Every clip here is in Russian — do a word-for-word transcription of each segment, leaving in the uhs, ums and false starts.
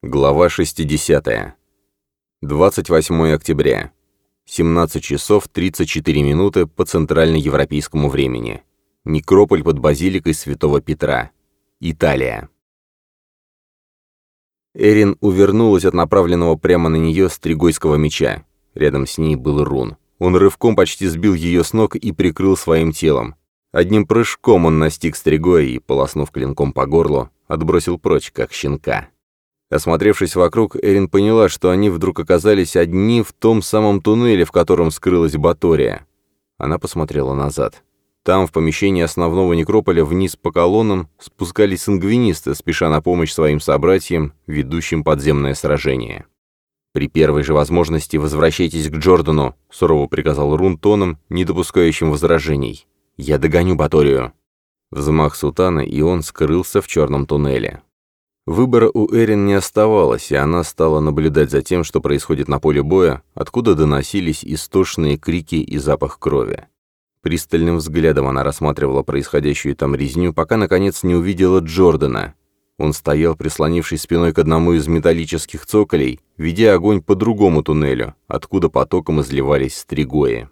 Глава шестидесятая. двадцать восьмое октября. семнадцать часов тридцать четыре минуты по центральноевропейскому времени. Некрополь под базиликой Святого Петра. Италия. Эрин увернулась от направленного прямо на нее стригойского меча. Рядом с ней был Рун. Он рывком почти сбил ее с ног и прикрыл своим телом. Одним прыжком он настиг стригоя и, полоснув клинком по горлу, отбросил прочь, как щенка. Осмотревшись вокруг, Эрин поняла, что они вдруг оказались одни в том самом туннеле, в котором скрылась Батория. Она посмотрела назад. Там, в помещении основного некрополя, вниз по колоннам спускались сангвинисты, спеша на помощь своим собратьям, ведущим подземное сражение. «При первой же возможности возвращайтесь к Джордану», — сурово приказал Рун тоном, не допускающим возражений. «Я догоню Баторию». Взмах сутаны, и он скрылся в черном туннеле. Выбора у Эрин не оставалось, и она стала наблюдать за тем, что происходит на поле боя, откуда доносились истошные крики и запах крови. Пристальным взглядом она рассматривала происходящую там резню, пока, наконец, не увидела Джордана. Он стоял, прислонившись спиной к одному из металлических цоколей, ведя огонь по другому туннелю, откуда потоком изливались стригои.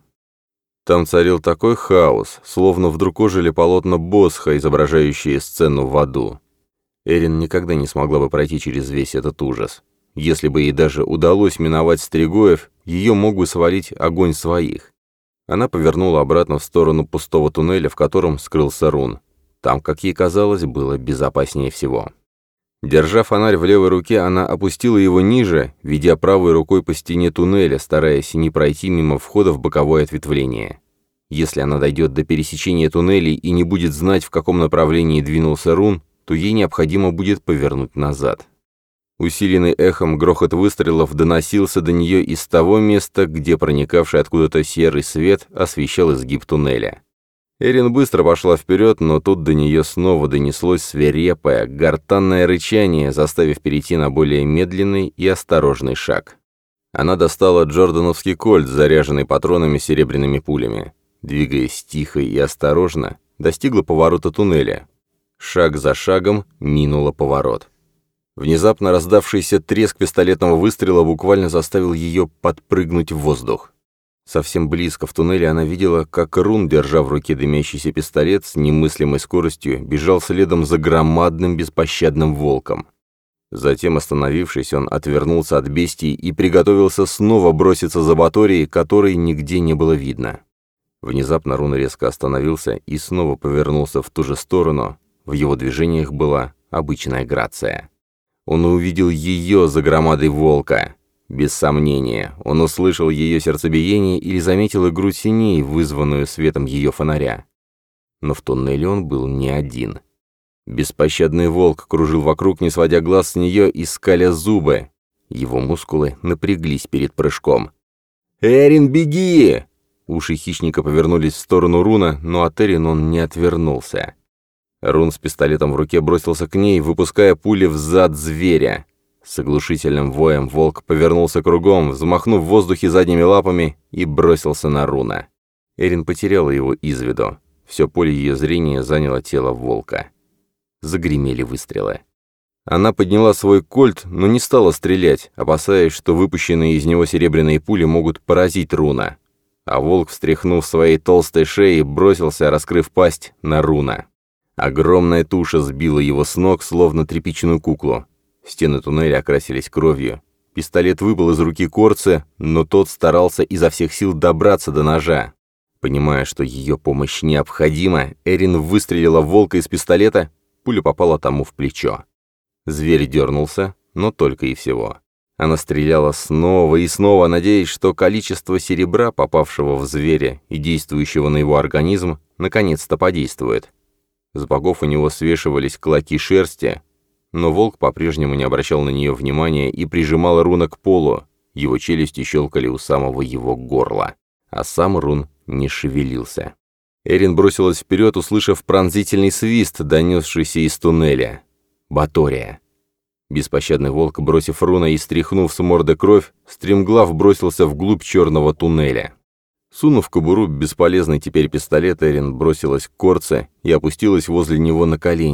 Там царил такой хаос, словно вдруг ожили полотна Босха, изображающие сцену в аду. Эрин никогда не смогла бы пройти через весь этот ужас. Если бы ей даже удалось миновать стригоев, ее мог бы свалить огонь своих. Она повернула обратно в сторону пустого туннеля, в котором скрылся Рун. Там, как ей казалось, было безопаснее всего. Держа фонарь в левой руке, она опустила его ниже, ведя правой рукой по стене туннеля, стараясь не пройти мимо входа в боковое ответвление. Если она дойдет до пересечения туннелей и не будет знать, в каком направлении двинулся Рун, то ей необходимо будет повернуть назад. Усиленный эхом грохот выстрелов доносился до нее из того места, где проникавший откуда-то серый свет освещал изгиб туннеля. Эрин быстро пошла вперед, но тут до нее снова донеслось свирепое, гортанное рычание, заставив перейти на более медленный и осторожный шаг. Она достала джордановский кольт, заряженный патронами с серебряными пулями. Двигаясь тихо и осторожно, достигла поворота туннеля. Шаг за шагом минула поворот. Внезапно раздавшийся треск пистолетного выстрела буквально заставил ее подпрыгнуть в воздух. Совсем близко в туннеле она видела, как Рун, держа в руке дымящийся пистолет, с немыслимой скоростью бежал следом за громадным беспощадным волком. Затем, остановившись, он отвернулся от бестии и приготовился снова броситься за Баторией, которой нигде не было видно. Внезапно Рун резко остановился и снова повернулся в ту же сторону. В его движениях была обычная грация. Он увидел ее за громадой волка. Без сомнения, он услышал ее сердцебиение или заметил игру теней, вызванную светом ее фонаря. Но в туннеле он был не один. Беспощадный волк кружил вокруг, не сводя глаз с нее и скаля зубы. Его мускулы напряглись перед прыжком. «Эрин, беги!» Уши хищника повернулись в сторону Руна, но от Эрин он не отвернулся. Рун с пистолетом в руке бросился к ней, выпуская пули в зад зверя. С оглушительным воем волк повернулся кругом, взмахнув в воздухе задними лапами, и бросился на Руна. Эрин потеряла его из виду. Все поле ее зрения заняло тело волка. Загремели выстрелы. Она подняла свой кольт, но не стала стрелять, опасаясь, что выпущенные из него серебряные пули могут поразить Руна. А волк, встряхнув своей толстой шеей, бросился, раскрыв пасть, на Руна. Огромная туша сбила его с ног, словно тряпичную куклу. Стены туннеля окрасились кровью. Пистолет выпал из руки Корца, но тот старался изо всех сил добраться до ножа. Понимая, что ее помощь необходима, Эрин выстрелила в волка из пистолета, пуля попала тому в плечо. Зверь дернулся, но только и всего. Она стреляла снова и снова, надеясь, что количество серебра, попавшего в зверя и действующего на его организм, наконец-то подействует. С боков у него свешивались клоки шерсти, но волк по-прежнему не обращал на нее внимания и прижимал Руна к полу, его челюсти щелкали у самого его горла, а сам Рун не шевелился. Эрин бросилась вперед, услышав пронзительный свист, донесшийся из туннеля. Батория. Беспощадный волк, бросив Руна и стряхнув с морды кровь, стремглав бросился вглубь черного туннеля. Сунув в кобуру бесполезный теперь пистолет, Эрин бросилась к Корце и опустилась возле него на колени.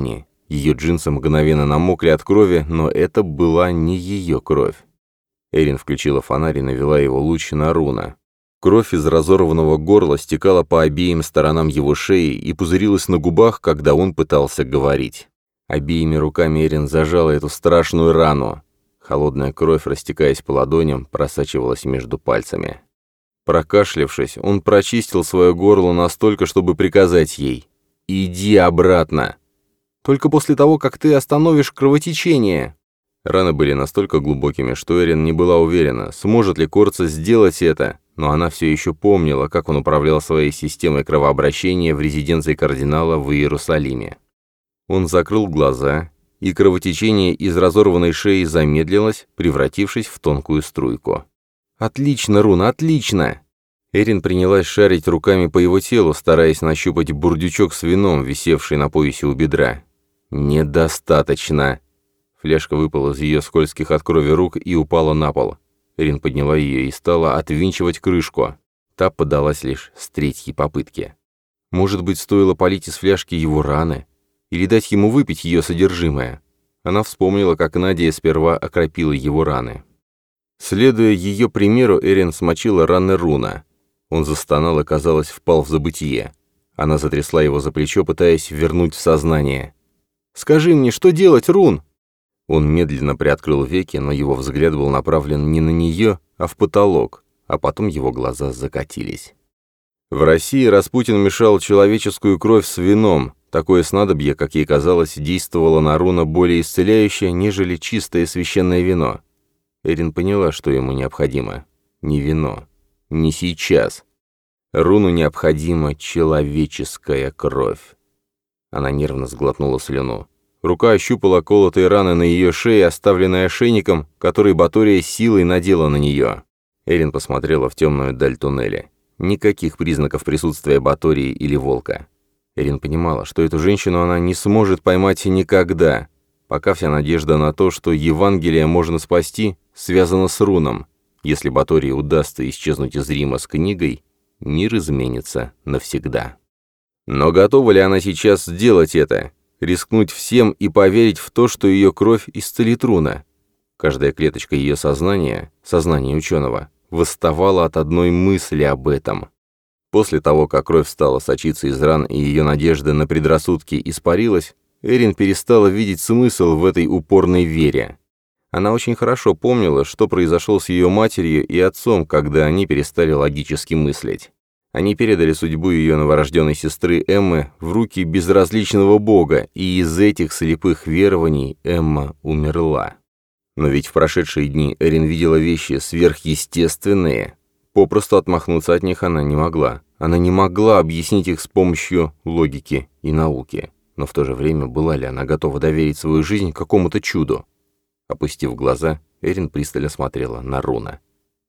Ее джинсы мгновенно намокли от крови, но это была не ее кровь. Эрин включила фонарь и навела его луч на Руна. Кровь из разорванного горла стекала по обеим сторонам его шеи и пузырилась на губах, когда он пытался говорить. Обеими руками Эрин зажала эту страшную рану. Холодная кровь, растекаясь по ладоням, просачивалась между пальцами. Прокашлявшись, он прочистил свое горло настолько, чтобы приказать ей: «Иди обратно! Только после того, как ты остановишь кровотечение!» Раны были настолько глубокими, что Эрин не была уверена, сможет ли Корца сделать это, но она все еще помнила, как он управлял своей системой кровообращения в резиденции кардинала в Иерусалиме. Он закрыл глаза, и кровотечение из разорванной шеи замедлилось, превратившись в тонкую струйку. «Отлично, Рун, отлично!» Эрин принялась шарить руками по его телу, стараясь нащупать бурдючок с вином, висевший на поясе у бедра. «Недостаточно!» Фляжка выпала из ее скользких от крови рук и упала на пол. Эрин подняла ее и стала отвинчивать крышку. Та подалась лишь с третьей попытки. Может быть, стоило полить из фляжки его раны? Или дать ему выпить ее содержимое? Она вспомнила, как Надя сперва окропила его раны. Следуя ее примеру, Эрин смочила раны Руна. Он застонал и, казалось, впал в забытье. Она затрясла его за плечо, пытаясь вернуть в сознание. «Скажи мне, что делать, Рун?» Он медленно приоткрыл веки, но его взгляд был направлен не на нее, а в потолок, а потом его глаза закатились. В России Распутин мешал человеческую кровь с вином. Такое снадобье, как ей казалось, действовало на Руна более исцеляюще, нежели чистое священное вино. Эрин поняла, что ему необходимо. Не вино. Не сейчас. Руну необходима человеческая кровь. Она нервно сглотнула слюну. Рука ощупала колотые раны на ее шее, оставленные ошейником, который Батория силой надела на нее. Эрин посмотрела в темную даль туннеля. Никаких признаков присутствия Батории или волка. Эрин понимала, что эту женщину она не сможет поймать никогда, пока вся надежда на то, что Евангелие можно спасти, связана с Руном. Если Батории удастся исчезнуть из Рима с книгой, мир изменится навсегда. Но готова ли она сейчас сделать это? Рискнуть всем и поверить в то, что ее кровь исцелит Руна? Каждая клеточка ее сознания, сознания ученого, восставала от одной мысли об этом. После того, как кровь стала сочиться из ран и ее надежда на предрассудки испарилась, Эрин перестала видеть смысл в этой упорной вере. Она очень хорошо помнила, что произошло с ее матерью и отцом, когда они перестали логически мыслить. Они передали судьбу ее новорожденной сестры Эммы в руки безразличного бога, и из этих слепых верований Эмма умерла. Но ведь в прошедшие дни Эрин видела вещи сверхъестественные. Попросту отмахнуться от них она не могла. Она не могла объяснить их с помощью логики и науки. Но в то же время была ли она готова доверить свою жизнь какому-то чуду? Опустив глаза, Эрин пристально смотрела на Руна.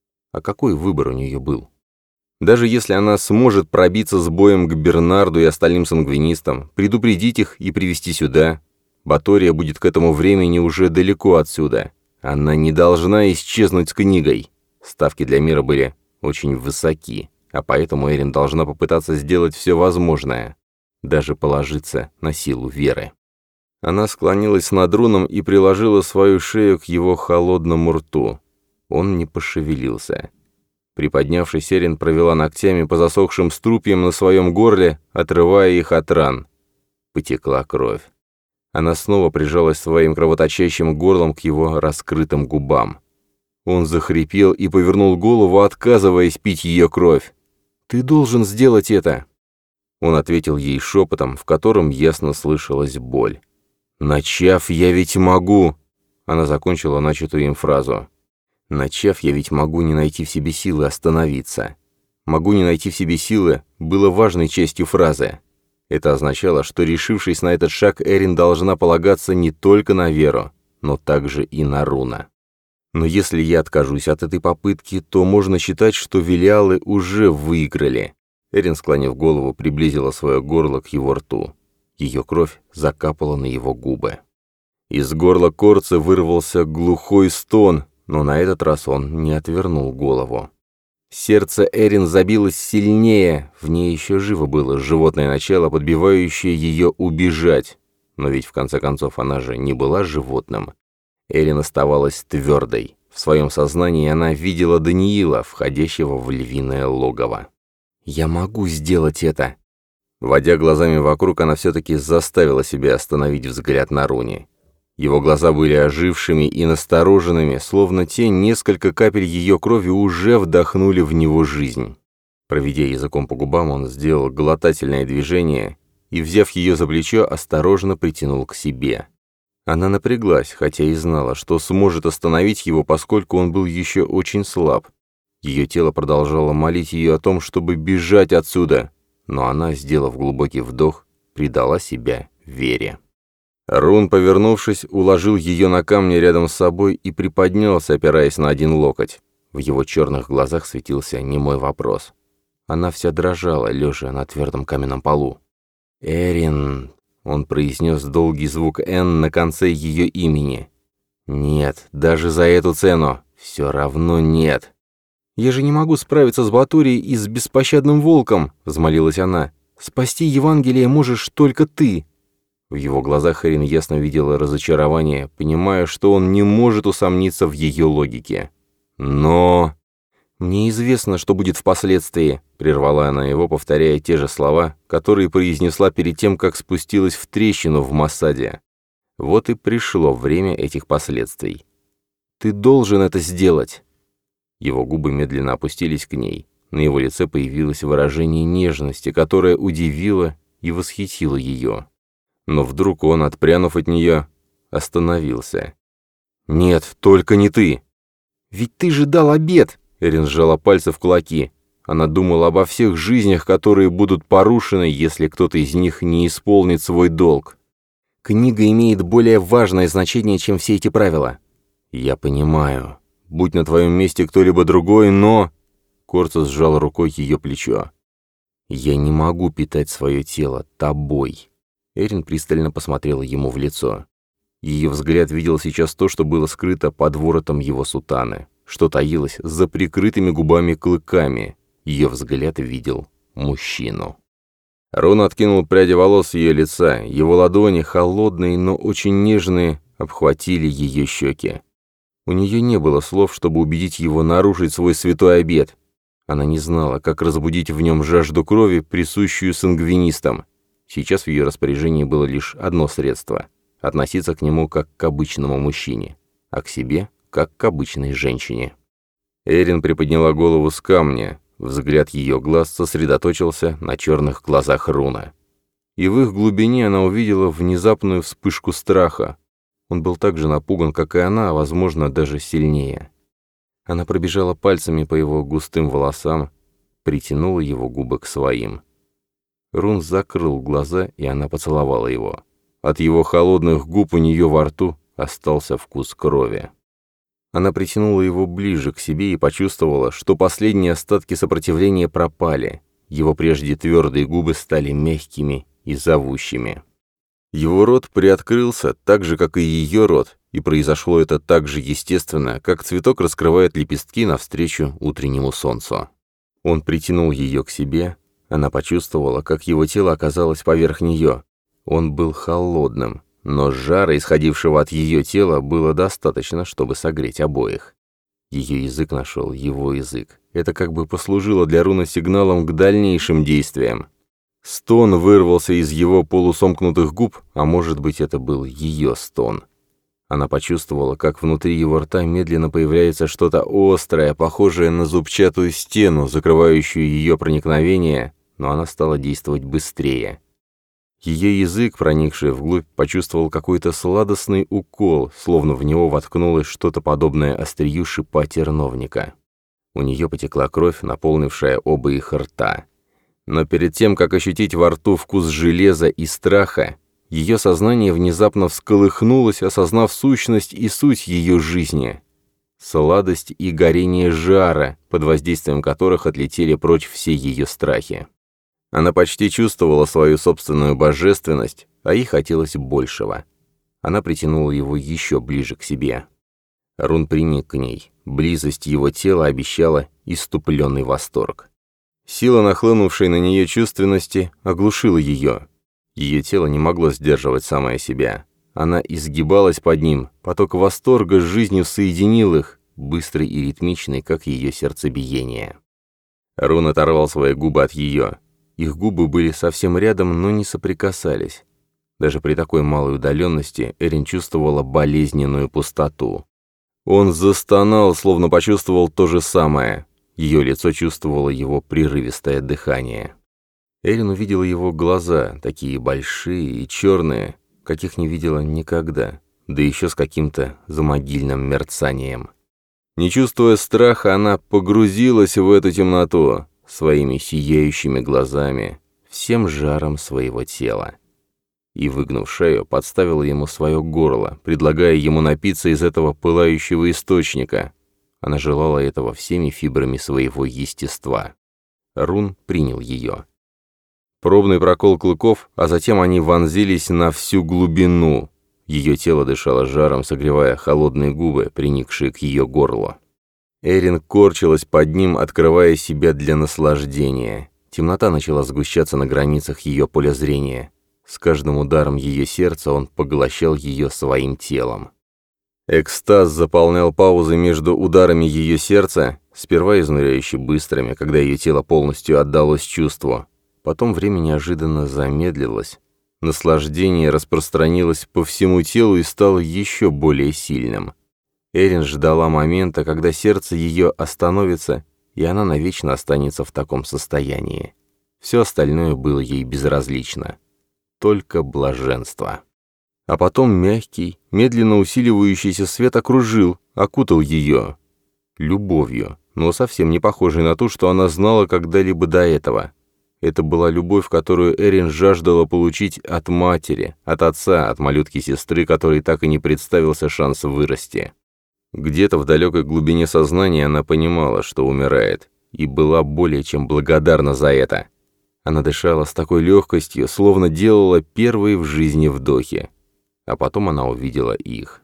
А какой выбор у нее был? Даже если она сможет пробиться с боем к Бернарду и остальным сангвинистам, предупредить их и привести сюда, Батория будет к этому времени уже далеко отсюда. Она не должна исчезнуть с книгой. Ставки для мира были очень высоки, а поэтому Эрин должна попытаться сделать все возможное, даже положиться на силу веры. Она склонилась над Руном и приложила свою шею к его холодному рту. Он не пошевелился. Приподнявшись, Эрин провела ногтями по засохшим струпьям на своем горле, отрывая их от ран. Потекла кровь. Она снова прижалась своим кровоточащим горлом к его раскрытым губам. Он захрипел и повернул голову, отказываясь пить ее кровь. «Ты должен сделать это!» Он ответил ей шепотом, в котором ясно слышалась боль. «Начав, я ведь могу!» Она закончила начатую им фразу. «Начав, я ведь могу не найти в себе силы остановиться». «Могу не найти в себе силы» было важной частью фразы. Это означало, что, решившись на этот шаг, Эрин должна полагаться не только на веру, но также и на Руна. «Но если я откажусь от этой попытки, то можно считать, что Велиалы уже выиграли». Эрин, склонив голову, приблизила свое горло к его рту. Ее кровь закапала на его губы. Из горла Корца вырвался глухой стон, но на этот раз он не отвернул голову. Сердце Эрин забилось сильнее, в ней еще живо было животное начало, подбивающее ее убежать. Но ведь в конце концов она же не была животным. Эрин оставалась твердой. В своем сознании она видела Даниила, входящего в львиное логово. «Я могу сделать это!» Водя глазами вокруг, она все-таки заставила себя остановить взгляд на Руни. Его глаза были ожившими и настороженными, словно те несколько капель ее крови уже вдохнули в него жизнь. Проведя языком по губам, он сделал глотательное движение и, взяв ее за плечо, осторожно притянул к себе. Она напряглась, хотя и знала, что сможет остановить его, поскольку он был еще очень слаб. Ее тело продолжало молить ее о том, чтобы бежать отсюда, но она, сделав глубокий вдох, предала себя вере. Рун, повернувшись, уложил ее на камни рядом с собой и приподнялся, опираясь на один локоть. В его черных глазах светился немой вопрос. Она вся дрожала, лежа на твердом каменном полу. «Эрин...» — он произнес долгий звук «Н» на конце ее имени. «Нет, даже за эту цену. Все равно нет». «Я же не могу справиться с Баторией и с беспощадным волком», — взмолилась она. «Спасти Евангелие можешь только ты». В его глазах Эрин ясно видела разочарование, понимая, что он не может усомниться в ее логике. «Но...» «Мне известно, что будет впоследствии», — прервала она его, повторяя те же слова, которые произнесла перед тем, как спустилась в трещину в Моссаде. Вот и пришло время этих последствий. «Ты должен это сделать». Его губы медленно опустились к ней. На его лице появилось выражение нежности, которое удивило и восхитило ее. Но вдруг он, отпрянув от нее, остановился. «Нет, только не ты!» «Ведь ты же дал обет!» Эрин сжала пальцы в кулаки. Она думала обо всех жизнях, которые будут порушены, если кто-то из них не исполнит свой долг. «Книга имеет более важное значение, чем все эти правила». «Я понимаю. Будь на твоем месте кто-либо другой, но...» Корцус сжал рукой ее плечо. «Я не могу питать свое тело тобой». Эрин пристально посмотрела ему в лицо. Ее взгляд видел сейчас то, что было скрыто под воротом его сутаны, что таилось за прикрытыми губами клыками. Ее взгляд видел мужчину. Рун откинул пряди волос с ее лица. Его ладони, холодные, но очень нежные, обхватили ее щеки. У нее не было слов, чтобы убедить его нарушить свой святой обет. Она не знала, как разбудить в нем жажду крови, присущую сангвинистам. Сейчас в ее распоряжении было лишь одно средство — относиться к нему как к обычному мужчине, а к себе — как к обычной женщине. Эрин приподняла голову с камня, взгляд ее глаз сосредоточился на черных глазах Руна. И в их глубине она увидела внезапную вспышку страха. Он был так же напуган, как и она, а, возможно, даже сильнее. Она пробежала пальцами по его густым волосам, притянула его губы к своим. Рун закрыл глаза, и она поцеловала его. От его холодных губ у нее во рту остался вкус крови. Она притянула его ближе к себе и почувствовала, что последние остатки сопротивления пропали. Его прежде твердые губы стали мягкими и зовущими. Его рот приоткрылся, так же, как и ее рот, и произошло это так же естественно, как цветок раскрывает лепестки навстречу утреннему солнцу. Он притянул ее к себе. Она почувствовала, как его тело оказалось поверх нее. Он был холодным, но жара, исходившего от ее тела, было достаточно, чтобы согреть обоих. Ее язык нашел его язык. Это как бы послужило для Руна сигналом к дальнейшим действиям. Стон вырвался из его полусомкнутых губ, а может быть, это был ее стон. Она почувствовала, как внутри его рта медленно появляется что-то острое, похожее на зубчатую стену, закрывающую ее проникновение, но она стала действовать быстрее. Ее язык, проникший вглубь, почувствовал какой-то сладостный укол, словно в него воткнулось что-то подобное острию шипа терновника. У нее потекла кровь, наполнившая оба их рта. Но перед тем, как ощутить во рту вкус железа и страха, ее сознание внезапно всколыхнулось, осознав сущность и суть ее жизни. Сладость и горение жара, под воздействием которых отлетели прочь все ее страхи. Она почти чувствовала свою собственную божественность, а ей хотелось большего. Она притянула его еще ближе к себе. Рун приник к ней. Близость его тела обещала исступленный восторг. Сила, нахлынувшей на нее чувственности, оглушила ее. Ее тело не могло сдерживать самое себя. Она изгибалась под ним, поток восторга с жизнью соединил их, быстрый и ритмичный, как ее сердцебиение. Рун оторвал свои губы от ее. Их губы были совсем рядом, но не соприкасались. Даже при такой малой удаленности Эрин чувствовала болезненную пустоту. Он застонал, словно почувствовал то же самое. Ее лицо чувствовало его прерывистое дыхание. Эрин увидела его глаза, такие большие и черные, каких не видела никогда, да еще с каким-то замогильным мерцанием. Не чувствуя страха, она погрузилась в эту темноту своими сияющими глазами, всем жаром своего тела. И, выгнув шею, подставила ему свое горло, предлагая ему напиться из этого пылающего источника. Она желала этого всеми фибрами своего естества. Рун принял ее. Пробный прокол клыков, а затем они вонзились на всю глубину. Ее тело дышало жаром, согревая холодные губы, приникшие к ее горлу. Эрин корчилась под ним, открывая себя для наслаждения. Темнота начала сгущаться на границах ее поля зрения. С каждым ударом ее сердца он поглощал ее своим телом. Экстаз заполнял паузы между ударами ее сердца, сперва изнуряюще быстрыми, когда ее тело полностью отдалось чувству. Потом время неожиданно замедлилось. Наслаждение распространилось по всему телу и стало еще более сильным. Эрин ждала момента, когда сердце ее остановится, и она навечно останется в таком состоянии. Все остальное было ей безразлично. Только блаженство. А потом мягкий, медленно усиливающийся свет окружил, окутал ее. Любовью, но совсем не похожей на ту, что она знала когда-либо до этого. Это была любовь, которую Эрин жаждала получить от матери, от отца, от малютки-сестры, которой так и не представился шанс вырасти. Где-то в далекой глубине сознания она понимала, что умирает, и была более чем благодарна за это. Она дышала с такой легкостью, словно делала первые в жизни вдохи. А потом она увидела их.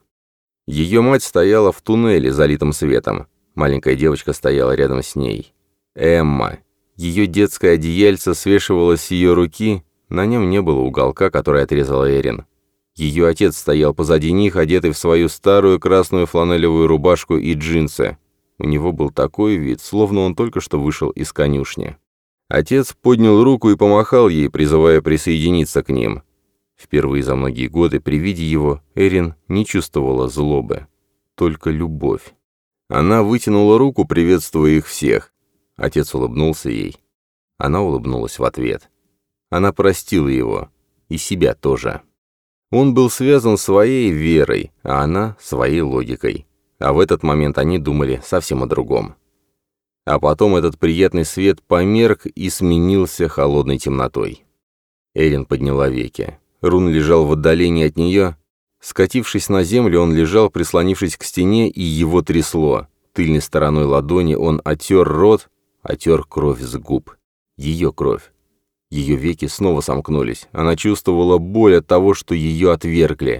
Ее мать стояла в туннеле, залитом светом. Маленькая девочка стояла рядом с ней. Эмма. Ее детское одеяльце свешивалось с ее руки, на нем не было уголка, который отрезала Эрин. Ее отец стоял позади них, одетый в свою старую красную фланелевую рубашку и джинсы. У него был такой вид, словно он только что вышел из конюшни. Отец поднял руку и помахал ей, призывая присоединиться к ним. Впервые за многие годы при виде его Эрин не чувствовала злобы, только любовь. Она вытянула руку, приветствуя их всех. Отец улыбнулся ей. Она улыбнулась в ответ. Она простила его. И себя тоже. Он был связан своей верой, а она своей логикой. А в этот момент они думали совсем о другом. А потом этот приятный свет померк и сменился холодной темнотой. Эрин подняла веки. Рун лежал в отдалении от нее. Скатившись на землю, он лежал, прислонившись к стене, и его трясло. Тыльной стороной ладони он отер рот, отер кровь с губ. Ее кровь. Ее веки снова сомкнулись. Она чувствовала боль от того, что ее отвергли.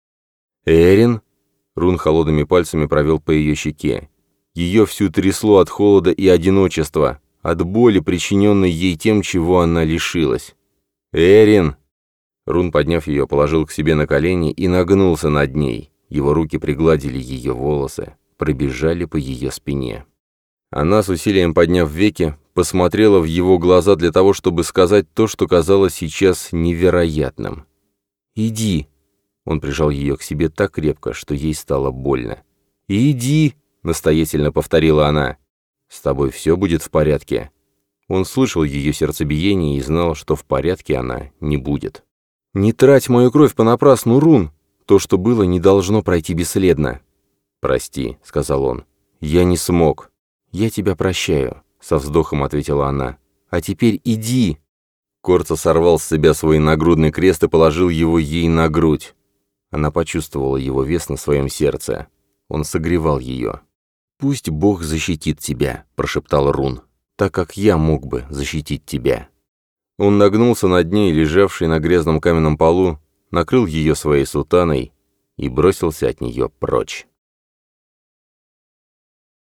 «Эрин?» Рун холодными пальцами провел по ее щеке. Ее всю трясло от холода и одиночества, от боли, причиненной ей тем, чего она лишилась. «Эрин!» Рун, подняв ее, положил к себе на колени и нагнулся над ней. Его руки пригладили ее волосы, пробежали по ее спине. Она, с усилием подняв веки, посмотрела в его глаза для того, чтобы сказать то, что казалось сейчас невероятным. «Иди!» Он прижал ее к себе так крепко, что ей стало больно. «Иди!» — настоятельно повторила она. «С тобой все будет в порядке». Он слышал ее сердцебиение и знал, что в порядке она не будет. «Не трать мою кровь понапрасну, Рун! То, что было, не должно пройти бесследно». «Прости», — сказал он. «Я не смог». «Я тебя прощаю», — со вздохом ответила она. «А теперь иди». Корца сорвал с себя свой нагрудный крест и положил его ей на грудь. Она почувствовала его вес на своем сердце. Он согревал ее. «Пусть Бог защитит тебя», — прошептал Рун, «так как я мог бы защитить тебя». Он нагнулся над ней, лежавшей на грязном каменном полу, накрыл ее своей сутаной и бросился от нее прочь.